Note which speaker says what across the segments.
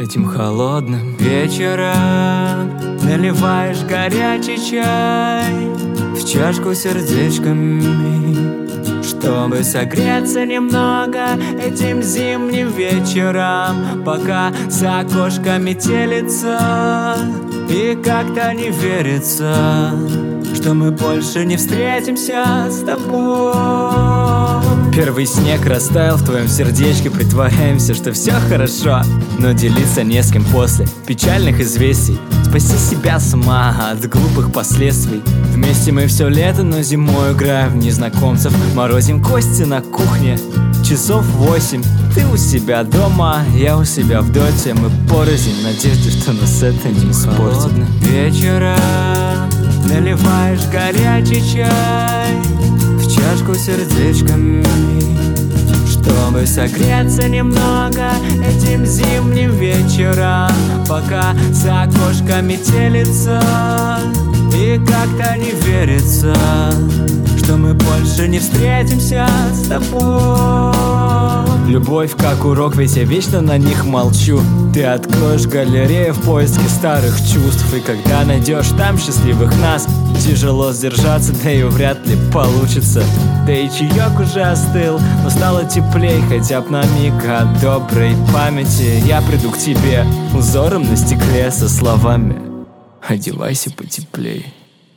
Speaker 1: Этим холодным вечером наливаешь горячий чай в чашку сердечками, чтобы согреться немного этим зимним вечером, пока за окошками телится. И как-то не верится, что мы больше не встретимся с тобой. Первый снег растаял в твоем сердечке. Притворяемся, что все хорошо, но делиться не с кем после печальных известий. Спаси себя сама от глупых последствий. Вместе мы все лето, но зимой играем в незнакомцев. Морозим кости на кухне. Часов 8. Ты у себя дома, я у себя в доте. Мы порознь в надежде, что нас это не испортит. Вечером наливаешь горячий чай в чашку сердечками, чтобы согреться немного этим зимним вечером, пока за окошками телится. И как-то не верится, что мы больше не встретимся с тобой. Любовь как урок, ведь я вечно на них молчу. Ты откроешь галерею в поиске старых чувств, и когда найдешь там счастливых нас, тяжело сдержаться, да и вряд ли получится. Да и чаек уже остыл, но стало теплей, хотя б на миг от доброй памяти. Я приду к тебе узором на стекле со словами: одевайся потеплей.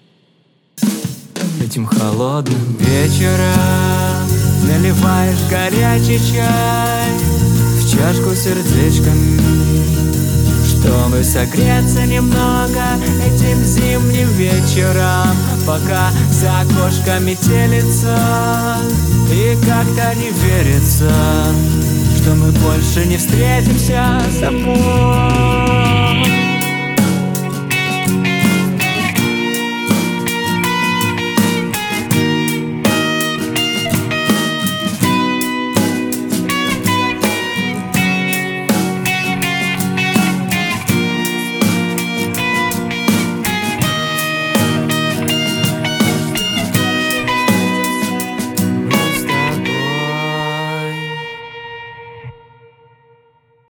Speaker 1: Этим холодным вечером наливаешь горячий чай в чашку сердечками, чтобы согреться немного этим зимним вечером, пока за окошками телится. И как-то не верится, что мы больше не встретимся с тобой.